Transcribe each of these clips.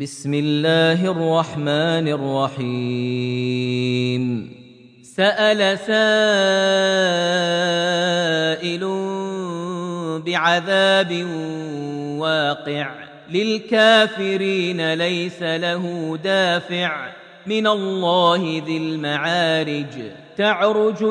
بسم الله الرحمن الرحيم سأل سائل بعذاب واقع للكافرين ليس له دافع من الله ذي المعارج تعرج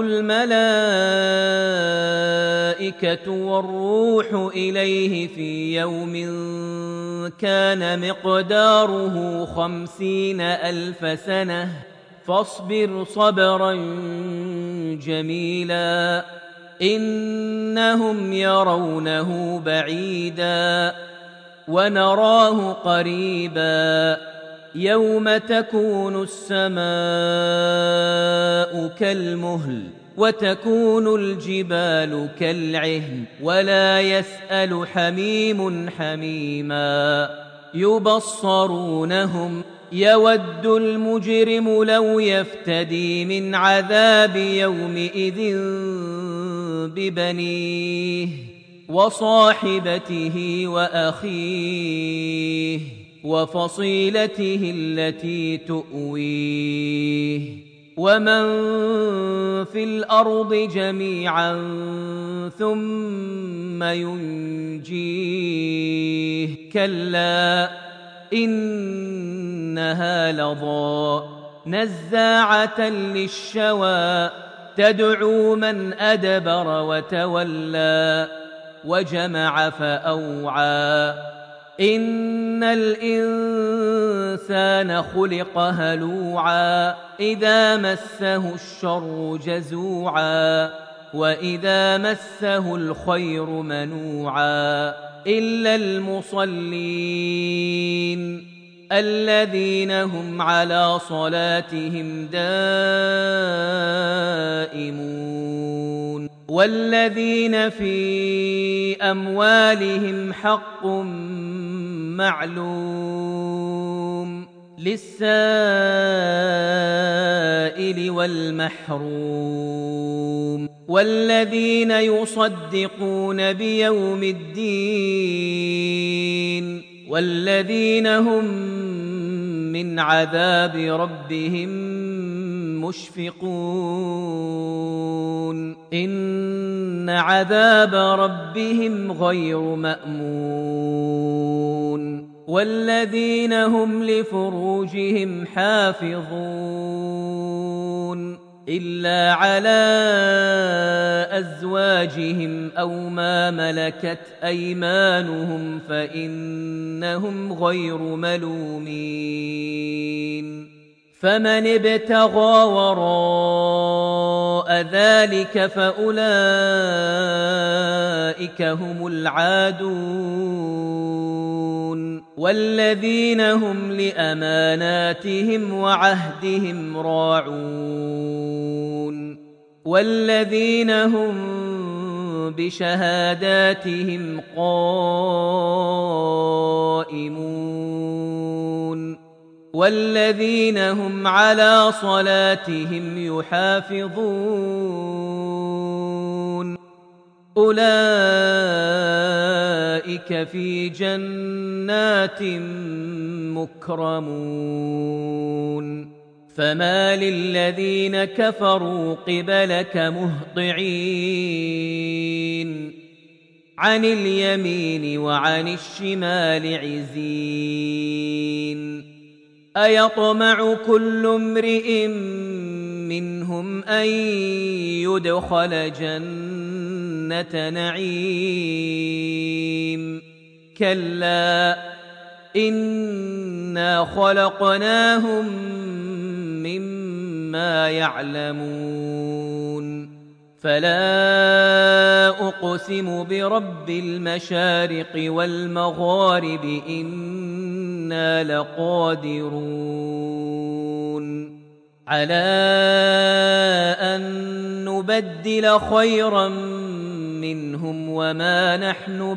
الملائكة والروح إليه في يوم كان مقداره 50,000 سنة فاصبر صبرا جميلا إنهم يرونه بعيدا ونراه قريبا يوم تكون السماء كالمهل وتكون الجبال كالعهن ولا يسأل حميم حميما يبصرونهم يود المجرم لو يفتدي من عذاب يومئذ ببنيه وصاحبته وأخيه وفصيلته التي تؤويه ومن في الأرض جميعا ثم ينجيه كلا إنها لظى نزاعة للشوى تدعو من أدبر وتولى وجمع فأوعى إن الإنسان خلق هلوعا إذا مسه الشر جزوعا وإذا مسه الخير منوعا إلا المصلين الذين هم على صلاتهم دائمون والذين في أموالهم حق معلوم للسائل والمحروم والذين يصدقون بيوم الدين والذين هم من عذاب ربهم مشفقون إن عذاب ربهم غير مأمون والذين هم لفروجهم حافظون إلا على أزواجهم أو ما ملكت أيمانهم فإنهم غير ملومين فمن ابتغى وراء ذلك فأولئك هم العادون والذين هم لأماناتهم وعهدهم راعون والذين هم بشهاداتهم قائمون والذين هم على صلاتهم يحافظون أولئك في جنات مكرمون فما للذين كفروا قبلك مهطعين عن اليمين وعن الشمال عزين أيطمع كل امرئ منهم أن يدخل جنة نعيم كلا إنا خلقناهم مما يعلمون فلا أقسم برب المشارق والمغارب إنا لقادرون على أن نبدل خيرا منهم وما نحن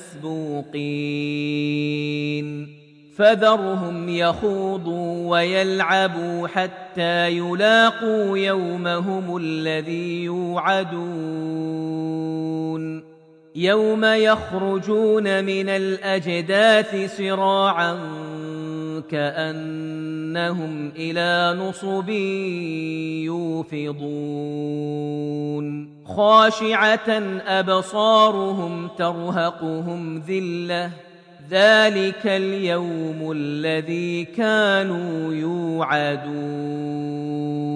بمسبوقين فذرهم يخوضوا ويلعبوا حتى يلاقوا يومهم الذي يوعدون يوم يخرجون من الأجداث سراعا كأنهم إلى نصب يوفضون خاشعة أبصارهم ترهقهم ذلة ذلك اليوم الذي كانوا يوعدون